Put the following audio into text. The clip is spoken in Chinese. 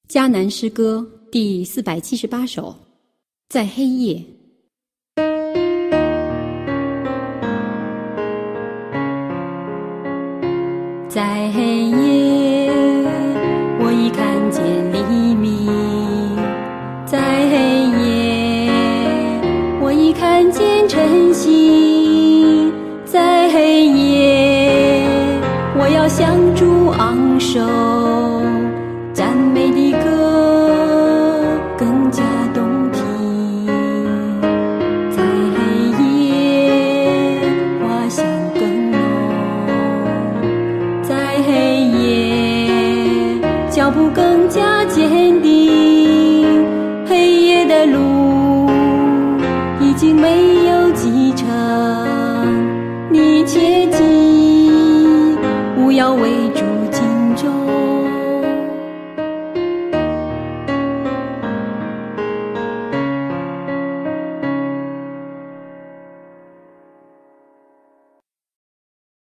迦南诗歌第478首，在黑夜。在黑夜，我已看见黎明；在黑夜，我已看见晨星；在黑夜，我要向主昂首。